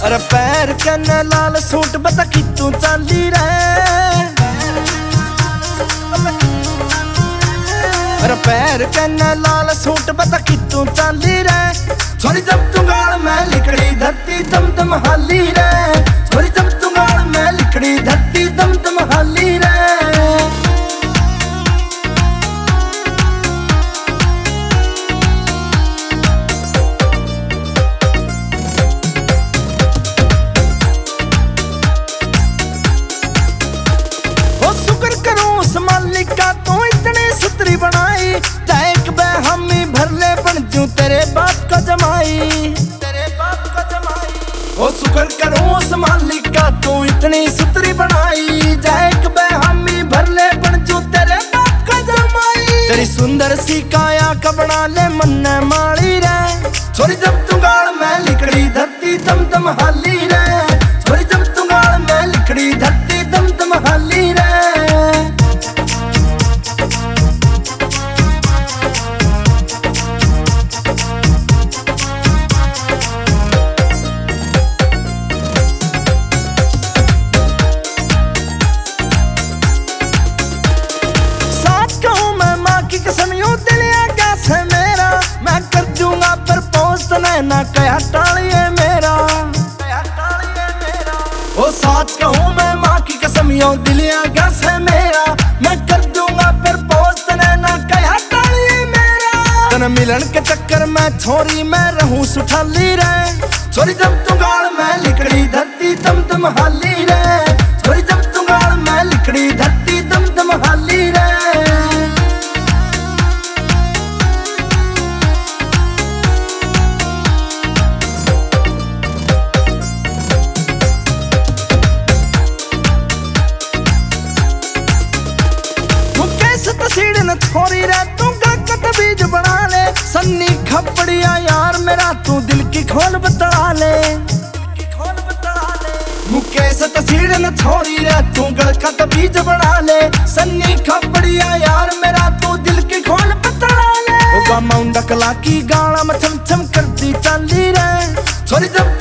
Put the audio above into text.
अरे पैर कन्ने लाल सूट बता कि तू चाली रे। अरे पैर कन्ने लाल सूट बता कि तू चाली रे। छोरी जब तू गाल में लिखड़ी धरती दम दम हाली रे। छोरी जब तू गाल में लिखड़ी धरती दम दम हाली रे। मालिका तू इतनी सुतरी बनाई, एक बेहमी भर ले बन जू तेरे बाप का जमाई। तेरे बाप का जमाई ओ शुक्र करूं उस मालिका तू इतनी सुतरी बनाई, एक बेहमी भर ले बन जू तेरे बाप का जमाई। तेरी सुंदर सी काया का बना ले मन्ने माली रे। छोरी जब तू गाल में लिखड़ी धरती दम दम हाली रे। छोरी जब तू गाल में लिखड़ी धरती दम दम हाली रे। ना कया टालिए मेरा, ओ साच कहूँ मैं माँ की कसम यो दिलिया गस है मेरा। मैं कर दूंगा फिर पोस्ट ना कया टालिए मेरा। तन मिलन के चक्कर में छोरी मैं रहूं सुठाली रे। छोरी जब तू गाल में लिखड़ी धरती दम दम हाली रे। छोरी जब तू गाल में लिखड़ी धरती दम दम हाली रे। छोरी रे तू गगत बीज बना ले, सन्नी खपड़िया यार मेरा तू दिल की खोल बता ले। मुकेश तस्वीर न छोरी रे तू गगत बीज बना ले, सन्नी खपड़िया यार मेरा तू दिल की खोल बता ले। माउंड कला की गाना में छम छम करती चाली रे। छोरी जब